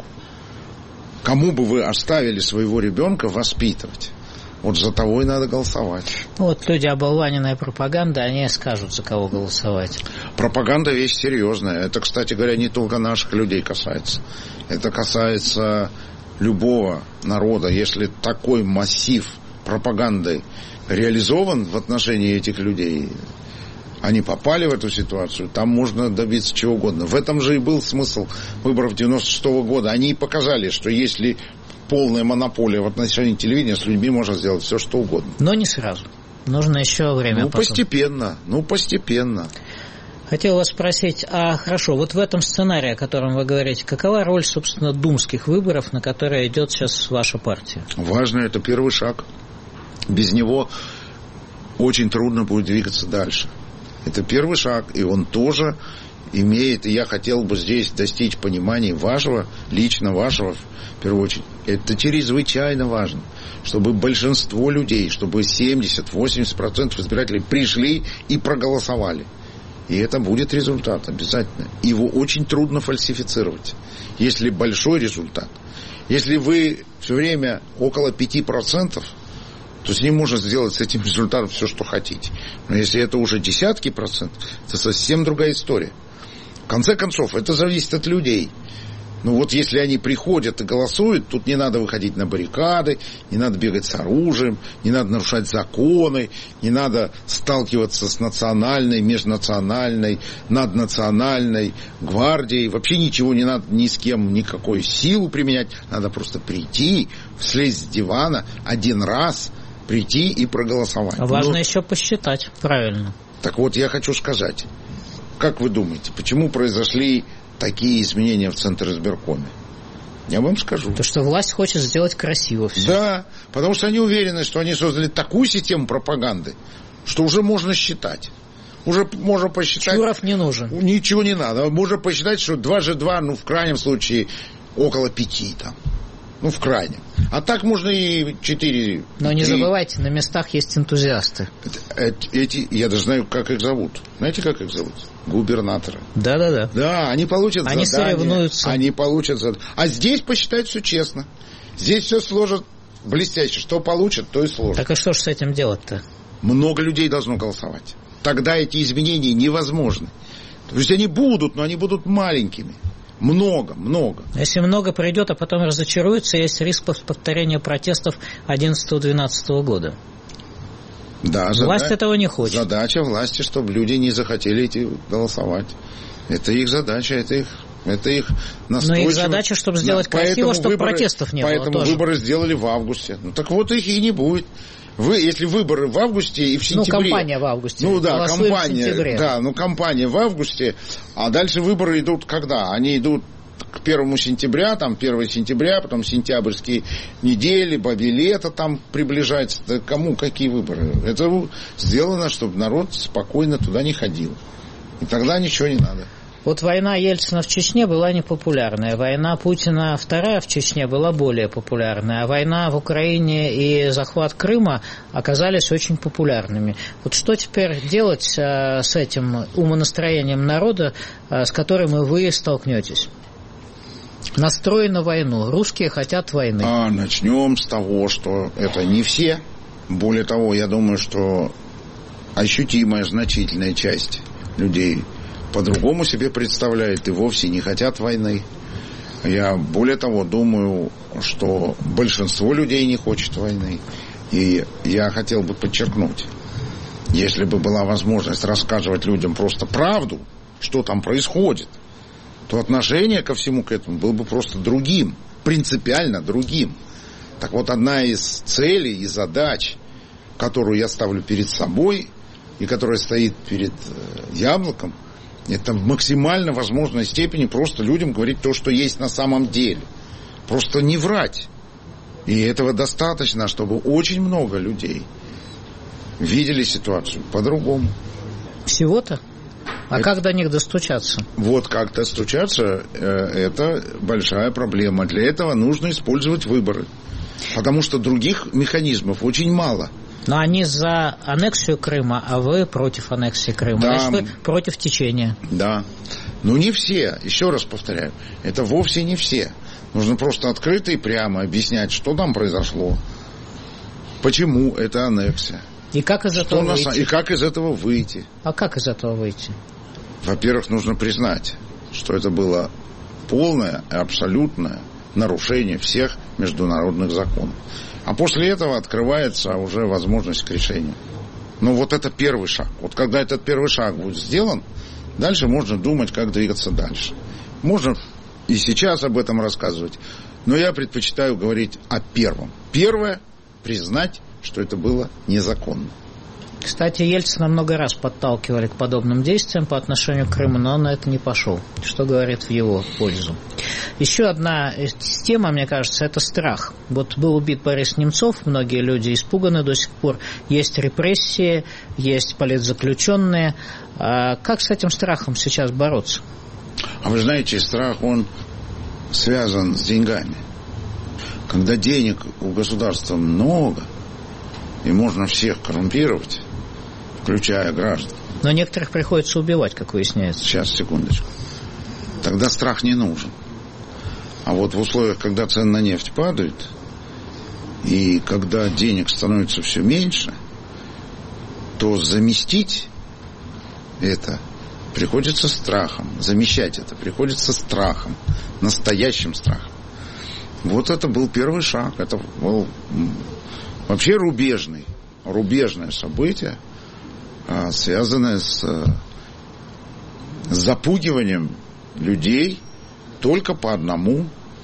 Кому бы вы оставили своего ребенка воспитывать? Вот за того и надо голосовать. Вот люди, оболваненная пропаганда, они скажут, за кого голосовать. Пропаганда вещь серьезная. Это, кстати говоря, не только наших людей касается. Это касается любого народа. Если такой массив пропаганды реализован в отношении этих людей, они попали в эту ситуацию, там можно добиться чего угодно. В этом же и был смысл выборов 96-го года. Они и показали, что если полная монополия в отношении телевидения, с людьми можно сделать все, что угодно. Но не сразу. Нужно еще время. Постепенно. Хотел вас спросить, хорошо, вот в этом сценарии, о котором вы говорите, какова роль, собственно, думских выборов, на которые идет сейчас ваша партия? Важно, это первый шаг. Без него очень трудно будет двигаться дальше. Это первый шаг, и он тоже имеет, и я хотел бы здесь достичь понимания вашего, лично вашего, в первую очередь. Это чрезвычайно важно, чтобы большинство людей, чтобы 70-80% избирателей пришли и проголосовали. И это будет результат обязательно. Его очень трудно фальсифицировать, если большой результат. Если вы все время около 5%, то с ним можно сделать, с этим результатом, все, что хотите. Но если это уже десятки процентов, это совсем другая история. В конце концов, это зависит от людей. Ну вот если они приходят и голосуют, тут не надо выходить на баррикады, не надо бегать с оружием, не надо нарушать законы, не надо сталкиваться с национальной, межнациональной, наднациональной гвардией. Вообще ничего не надо ни с кем, никакой силу применять. Надо просто прийти, слезть с дивана один раз, прийти и проголосовать. Важно еще посчитать правильно. Так вот, я хочу сказать, как вы думаете, почему произошли такие изменения в Центризбиркоме? Я вам скажу. То, что власть хочет сделать красиво все. Да, потому что они уверены, что они создали такую систему пропаганды, что уже можно считать. Уже можно посчитать... Чуров не нужен. Ничего не надо. Можно посчитать, что 2 же 2, в крайнем случае, около 5 там. В крайнем. А так можно и 4. Но не забывайте, на местах есть энтузиасты. Я даже знаю, как их зовут. Знаете, как их зовут? Губернаторы. Да. Да, они получат задание. Они соревнуются. Они получат задание. А здесь посчитать все честно. Здесь все сложат блестяще. Что получат, то и сложат. Так а что ж с этим делать-то? Много людей должно голосовать. Тогда эти изменения невозможны. То есть они будут, но они будут маленькими. Много. Если много придет, а потом разочаруется, есть риск повторения протестов 11-12 года. Да, власть этого не хочет. Задача власти, чтобы люди не захотели идти голосовать. Это их задача, это их настойчивость. Но их задача, чтобы сделать красиво, чтобы протестов не было. Поэтому выборы сделали в августе. Так вот их и не будет. Если выборы в августе и в сентябре... кампания в августе. Кампания в августе, а дальше выборы идут когда? Они идут к 1 сентября, 1 сентября, потом сентябрьские недели, бабье лето там приближается. Да кому какие выборы? Это сделано, чтобы народ спокойно туда не ходил. И тогда ничего не надо. Вот война Ельцина в Чечне была непопулярная, война Путина вторая в Чечне была более популярная, а война в Украине и захват Крыма оказались очень популярными. Вот что теперь делать с этим умонастроением народа, с которым вы столкнетесь? Настрой на войну. Русские хотят войны. Начнем с того, что это не все. Более того, я думаю, что ощутимая, значительная часть людей по-другому себе представляет и вовсе не хотят войны. Я, более того, думаю, что большинство людей не хочет войны. И я хотел бы подчеркнуть, если бы была возможность рассказывать людям просто правду, что там происходит, то отношение ко всему к этому было бы просто другим, принципиально другим. Так вот, одна из целей и задач, которую я ставлю перед собой и которая стоит перед Яблоком, это в максимально возможной степени просто людям говорить то, что есть на самом деле. Просто не врать. И этого достаточно, чтобы очень много людей видели ситуацию по-другому. Всего-то? А как до них достучаться? Вот как достучаться, это большая проблема. Для этого нужно использовать выборы. Потому что других механизмов очень мало. Но они за аннексию Крыма, а вы против аннексии Крыма. Да. Значит, вы против течения. Да. Но не все. Еще раз повторяю. Это вовсе не все. Нужно просто открыто и прямо объяснять, что там произошло. Почему это аннексия. И как из этого выйти? И как из этого выйти. А как из этого выйти? Во-первых, нужно признать, что это было полное и абсолютное нарушение всех международных законов. А после этого открывается уже возможность к решению. Но вот это первый шаг. Вот когда этот первый шаг будет сделан, дальше можно думать, как двигаться дальше. Можно и сейчас об этом рассказывать, но я предпочитаю говорить о первом. Первое – признать, что это было незаконно. Кстати, Ельцина много раз подталкивали к подобным действиям по отношению к Крыму, но он на это не пошел, что говорит в его пользу. Еще одна тема, мне кажется, это страх. Вот был убит Борис Немцов, многие люди испуганы до сих пор, есть репрессии, есть политзаключенные. Как с этим страхом сейчас бороться? А вы знаете, страх, он связан с деньгами. Когда денег у государства много, и можно всех коррумпировать, включая граждан. Но некоторых приходится убивать, как выясняется. Сейчас, секундочку. Тогда страх не нужен. А вот в условиях, когда цены на нефть падают, и когда денег становится все меньше, то заместить это приходится страхом. Замещать это приходится страхом. Настоящим страхом. Вот это был первый шаг. Это был вообще рубежное событие, связанное с запугиванием людей только по одному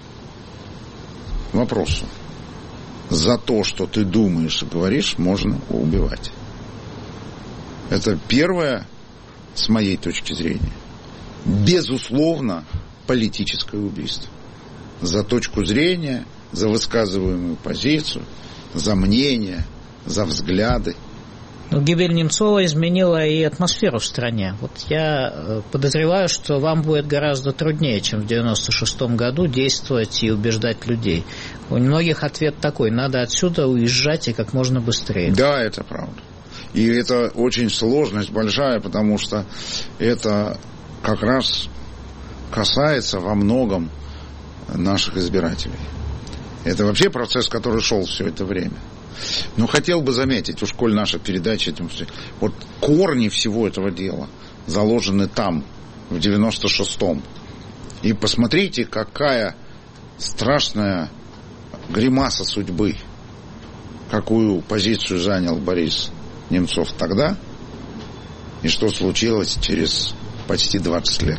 вопросу. За то, что ты думаешь и говоришь, можно убивать. Это первое, с моей точки зрения, безусловно, политическое убийство. За точку зрения, за высказываемую позицию, за мнение, за взгляды. Но гибель Немцова изменила и атмосферу в стране. Вот я подозреваю, что вам будет гораздо труднее, чем в 1996 году, действовать и убеждать людей. У многих ответ такой: надо отсюда уезжать и как можно быстрее. Да, это правда. И это очень сложность большая, потому что это как раз касается во многом наших избирателей. Это вообще процесс, который шел все это время. Но хотел бы заметить, уж коль наша передача, вот корни всего этого дела заложены там, в 96-м. И посмотрите, какая страшная гримаса судьбы, какую позицию занял Борис Немцов тогда, и что случилось через почти 20 лет.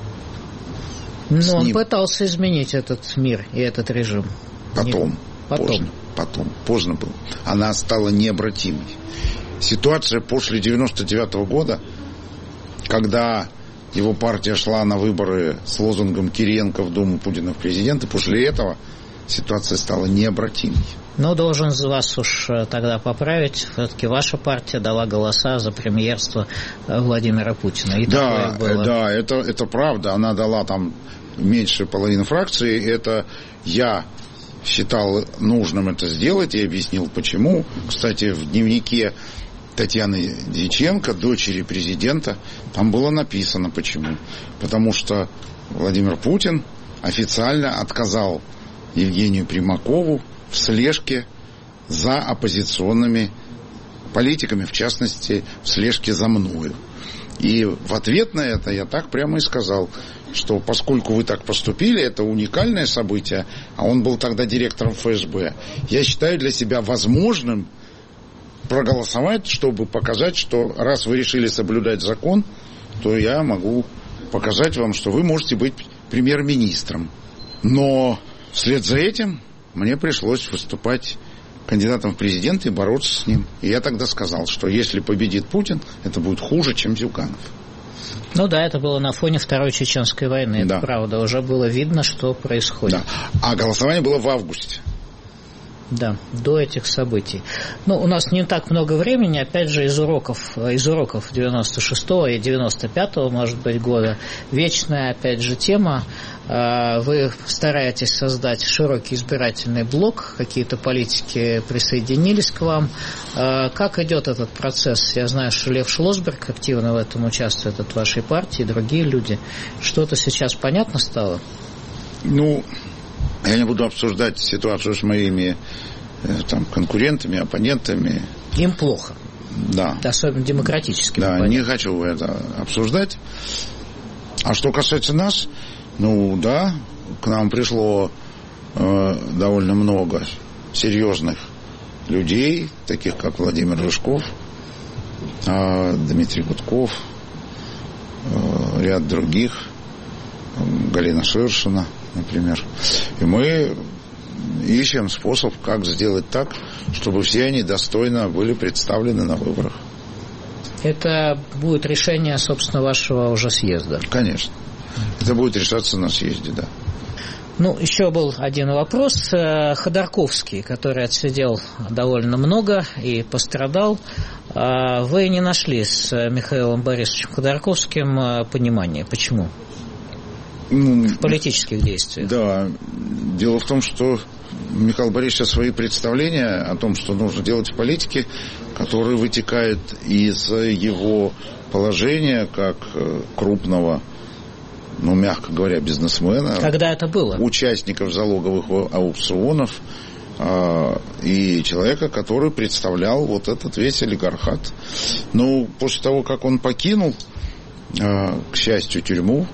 Но он пытался изменить этот мир и этот режим. Потом. Поздно было. Она стала необратимой. Ситуация после 99-го года, когда его партия шла на выборы с лозунгом Кириенко в Думу, Путина в президенты, после этого ситуация стала необратимой. Но должен вас уж тогда поправить. Все-таки ваша партия дала голоса за премьерство Владимира Путина. И да, это правда. Она дала там меньше половины фракции. Это я считал нужным это сделать и объяснил почему. Кстати, в дневнике Татьяны Дьяченко, дочери президента, там было написано почему. Потому что Владимир Путин официально отказал Евгению Примакову в слежке за оппозиционными политиками, в частности, в слежке за мною. И в ответ на это я так прямо и сказал, что поскольку вы так поступили, это уникальное событие, а он был тогда директором ФСБ, я считаю для себя возможным проголосовать, чтобы показать, что раз вы решили соблюдать закон, то я могу показать вам, что вы можете быть премьер-министром. Но вслед за этим мне пришлось выступать кандидатом в президенты и бороться с ним. И я тогда сказал, что если победит Путин, это будет хуже, чем Зюганов. Ну да, это было на фоне Второй Чеченской войны. Да. Это правда. Уже было видно, что происходит. Да. А голосование было в августе. Да, до этих событий. Ну, у нас не так много времени, опять же, из уроков 96-го и 95-го, может быть, года. Вечная, опять же, тема. Вы стараетесь создать широкий избирательный блок, какие-то политики присоединились к вам. Как идет этот процесс? Я знаю, что Лев Шлосберг активно в этом участвует от вашей партии, другие люди. Что-то сейчас понятно стало? Ну, я не буду обсуждать ситуацию с моими конкурентами, оппонентами. Им плохо. Да. Особенно демократическим. Да, не хочу это обсуждать. А что касается нас, ну да, к нам пришло довольно много серьезных людей, таких как Владимир Рыжков, Дмитрий Гудков, ряд других, Галина Ширшина, например. И мы ищем способ, как сделать так, чтобы все они достойно были представлены на выборах. Это будет решение, собственно, вашего уже съезда? Конечно. Это будет решаться на съезде, да. Ну, еще был один вопрос. Ходорковский, который отсидел довольно много и пострадал. Вы не нашли с Михаилом Борисовичем Ходорковским понимания. Почему? В политических действиях. Да. Дело в том, что Михаил Борисович свои представления о том, что нужно делать в политике, которые вытекают из его положения как крупного, ну, мягко говоря, бизнесмена. Когда это было? Участников залоговых аукционов и человека, который представлял вот этот весь олигархат. Но после того, как он покинул, к счастью, тюрьму,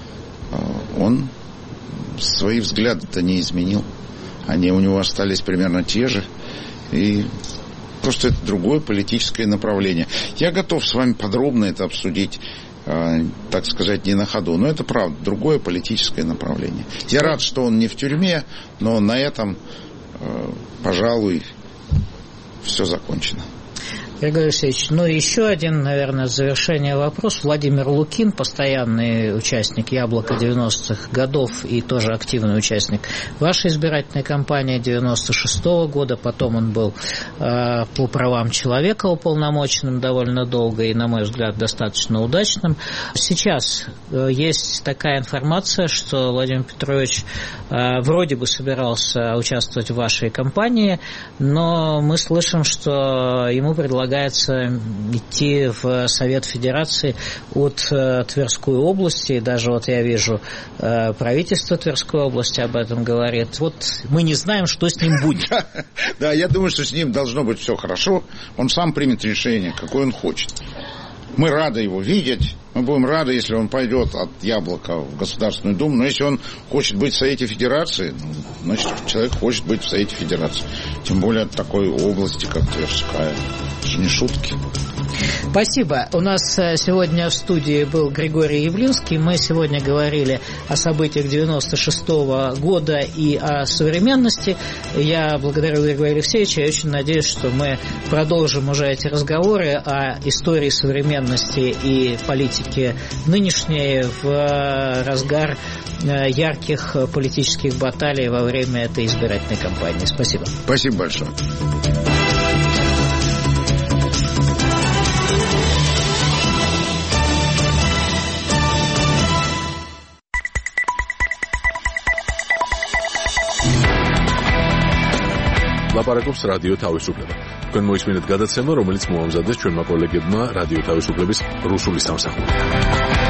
он свои взгляды-то не изменил. Они у него остались примерно те же. И просто это другое политическое направление. Я готов с вами подробно это обсудить, так сказать, не на ходу. Но это правда, другое политическое направление. Я рад, что он не в тюрьме, но на этом, пожалуй, все закончено. Григорий Алексеевич, ну еще один, наверное, в завершение вопрос. Владимир Лукин, постоянный участник «Яблока» 90-х годов и тоже активный участник вашей избирательной кампании 96-го года. Потом он был по правам человека уполномоченным довольно долго и, на мой взгляд, достаточно удачным. Сейчас есть такая информация, что Владимир Петрович вроде бы собирался участвовать в вашей кампании, но мы слышим, что ему предлагается идти в Совет Федерации от Тверской области. И даже вот я вижу, правительство Тверской области об этом говорит. Вот мы не знаем, что с ним будет. Да, я думаю, что с ним должно быть все хорошо. Он сам примет решение, какое он хочет. Мы рады его видеть. Мы будем рады, если он пойдет от «Яблока» в Государственную Думу. Но если он хочет быть в Совете Федерации, значит, человек хочет быть в Совете Федерации. Тем более от такой области, как Тверская. Это же не шутки. Спасибо. У нас сегодня в студии был Григорий Явлинский. Мы сегодня говорили о событиях 96-го года и о современности. Я благодарю Григория Алексеевича и очень надеюсь, что мы продолжим уже эти разговоры о истории современности и политики нынешней в разгар ярких политических баталий во время этой избирательной кампании. Спасибо. Спасибо большое. ლაპარაკობს რადიო თავისუფლება. თქვენ მოისმინეთ გადაცემა, რომელიც მოამზადეს ჩვენმა კოლეგებმა რადიო თავისუფლების რუსული სამსახურიდან.